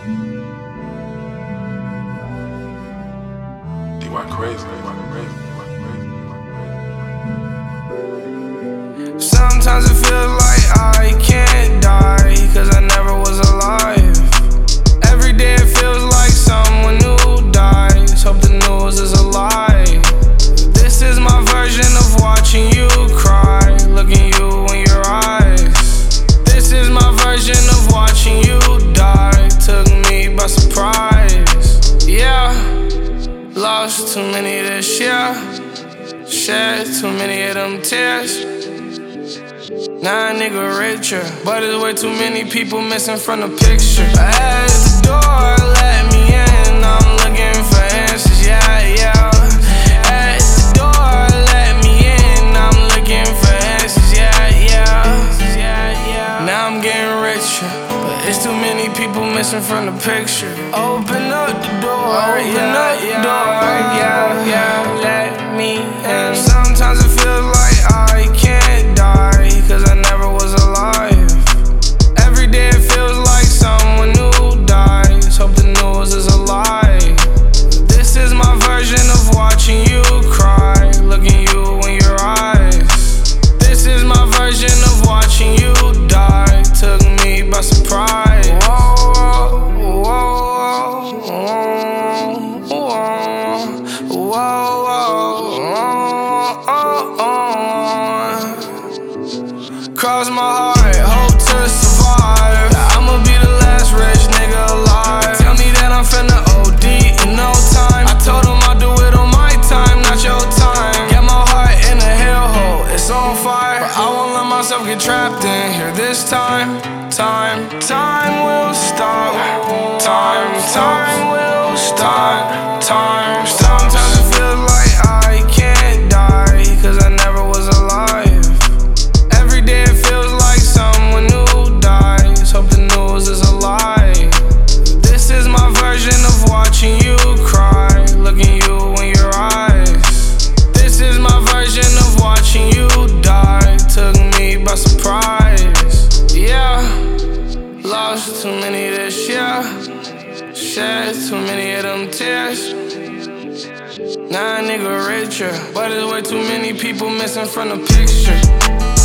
D-Y crazy. Sometimes it feels like I can't die, cause I never was alive. Every day it feels like someone new dies. Hope the news is a lie. This is my version of watching you cry, looking you in your eyes. This is my version of watching you die. Took me by surprise. Yeah, lost too many this year. Shed too many of them tears. Now a nigga richer, but there's way too many people missing from the picture. At the door, let me in, I'm looking for answers, yeah, yeah. At the door, let me in, I'm looking for answers, yeah, yeah. Now I'm getting richer, but it's too many people missing from the picture. Open up the door, yeah, let me in. Sometimes it feels like I can't die, cause I never was alive. Every day it feels like someone new dies. Hope the news is a lie. This is my version of watching you cry, looking you in your eyes. This is my version of watching you die. Took me by surprise. Cross my heart, hope to survive. I'ma be the last rich nigga alive. Tell me that I'm finna OD in no time. I told him I'll do it on my time, not your time. Get my heart in a hellhole, it's on fire, but I won't let myself get trapped in here this time. Time will stop. Time will stop. Sometimes it feels like I can't die, cause I never was alive. Every day it feels like someone new dies. Hope the news is a lie. This is my version of watching you cry, looking you in your eyes. This is my version of watching you die. Took me by surprise. Yeah, lost too many this year. Shed too many of them tears. Now a nigga richer, but there's way too many people missing from the picture.